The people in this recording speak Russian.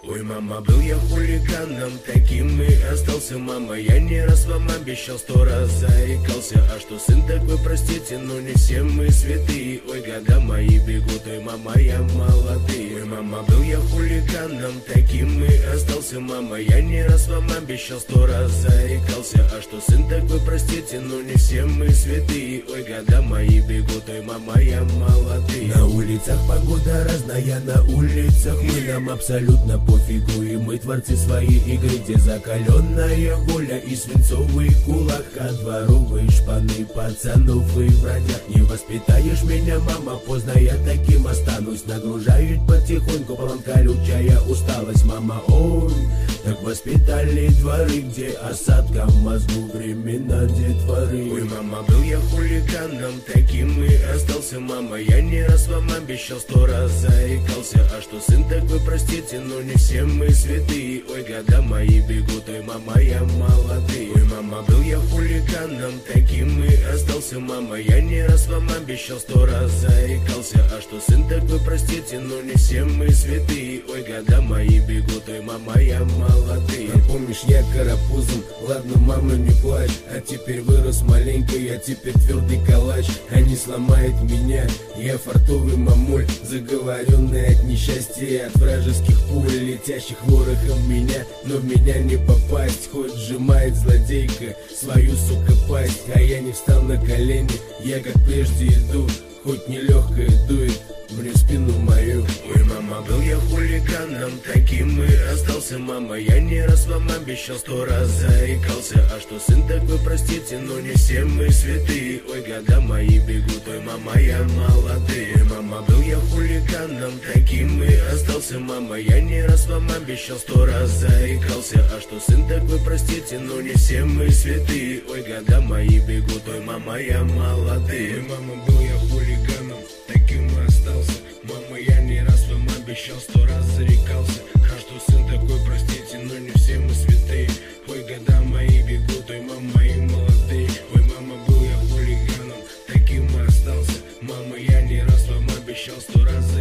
Ой, мама, был я хулиганом, таким и остался, мама. Я не раз вам обещал, 100 раз зарекался. А что сын такой, простите, но не все мы святые. Ой, года мои бегут, ой, мама, я молодый. Ой, мама, был я хулиганом, таким и остался, мама. Я не раз вам обещал, 100 раз зарекался. А что сын такой, простите, но не все мы святые. Ой, года мои бегут, ой, мама, я молодый. На улицах погода разная, на улицах мы, нам абсолютно пофигу. И мы творцы своей игры, где закаленная воля и свинцовый кулак. А дворовые шпаны пацанов и бродяг. Не воспитаешь меня, мама, поздно я таким останусь. Нагружают потихоньку, план колючая усталость, мама, ой. Так воспитали дворы, где осадка в мозгу времена детворы. Ой, мама, был я хулиганом, таким и остался, мама. Я не раз вам обещал, 100 раз зарекался. А что сын такой, простите, но не все мы святые. Ой, года мои бегут, ой, мама, я молодый. Ой, мама, был я хулиганом, таким и остался, мама. Я не раз вам обещал, 100 раз зарекался. А что сын такой, простите, но не все мы святые. Ой, года мои бегут, ой, мама, я молодый. А помнишь, я карапузом, ладно, мама, не плачь. А теперь вырос маленький, я теперь твердый калач. Они сломают меня, я фартовый мамуль, заговоренный от несчастья и от вражеских пуль, летящих ворохом меня, но в меня не попасть. Хоть сжимает злодейка свою, сука, пасть. А я не встал на колени, я как прежде иду, хоть нелегкая дует мне в спину мою. Ой, мама, был я хулиганом, таким и остался, мама. Я не раз вам обещал, 100 раз зарекался. А что сын такой, простите, но не все мы святые. Ой, года мои бегут, ой, мама, я молодый. Ой, мама, был я хулиганом, таким и остался, мама. Я не раз вам обещал, 100 раз зарекался. А что сын такой, простите, но не все мы святые. Ой, года мои бегут, ой, мама, я молодый. Ой, мама, был я хулиганом, таким и остался, мама. Я не раз вам обещал, 100 раз зарекался. А что сын такой, простите, но не все мы святые. Ой, года мои бегут, ой, мама, мои молодые. Ой, мама, был я хулиганом, таким и остался, мама. Я не раз вам обещал, 100 раз